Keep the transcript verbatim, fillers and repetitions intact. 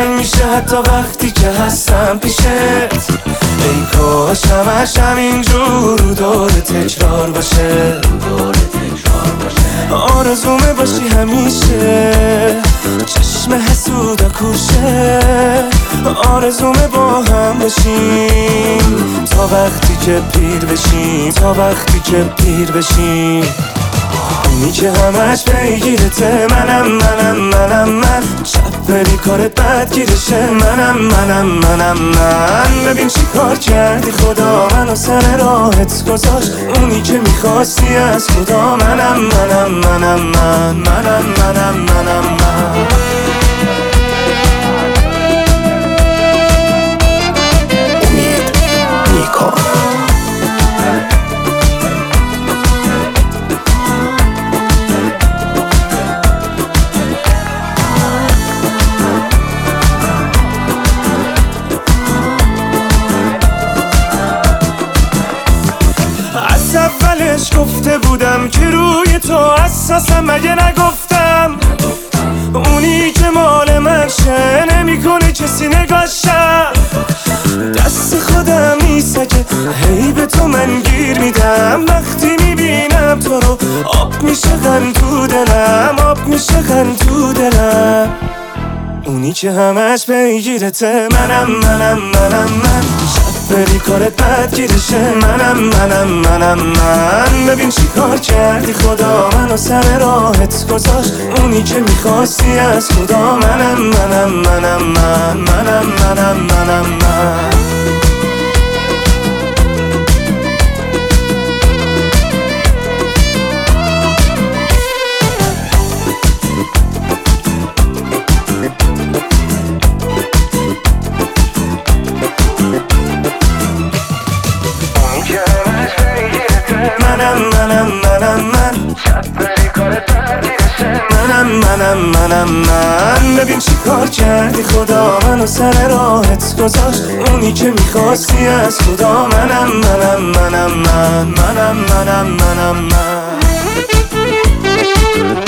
قشنگ میشه حتی وقتی که هستم پیشت. ای کاش همش همینجور رو دور تکرار باشه، آرزومه باشی همیشه، چشم حسودا کوشه. آرزومه با هم باشیم تا وقتی که پیر بشیم، تا وقتی که پیر بشیم. اونی که همش پیگیرته منم منم منم من، شب بری کارت بدگیرشه منم منم منم من. ببین چی کار کردی خدا منو سر راهت گذاشت، اونی که میخواستی از خدا منم منم منم من منم منم منم من. امید نیکا. اولش گفته بودم که روی تو اساسم، مگه نگفتم اونی که مال من شه نمیکنه کسی نگاشم. دست خودم نیسته هی به تو من گیر میدم، وقتی میبینم تو رو آب میشه غم تو دلم، آب میشه غم تو دلم. اونی که همش پیگیرته منم منم منم من، بری کارت بدگیرشه منم منم منم من. ببین چی کار کردی خدا منو سر راهت گذاشت، اونی که میخواستی از خدا منم منم منم من منم منم منم من. منم منم منم من، منم منم منم من. ببین چی کار کردی خدا منو سر راهت گذاشت، اونی که میخواستی از خدا منم منم منم من منم منم منم من.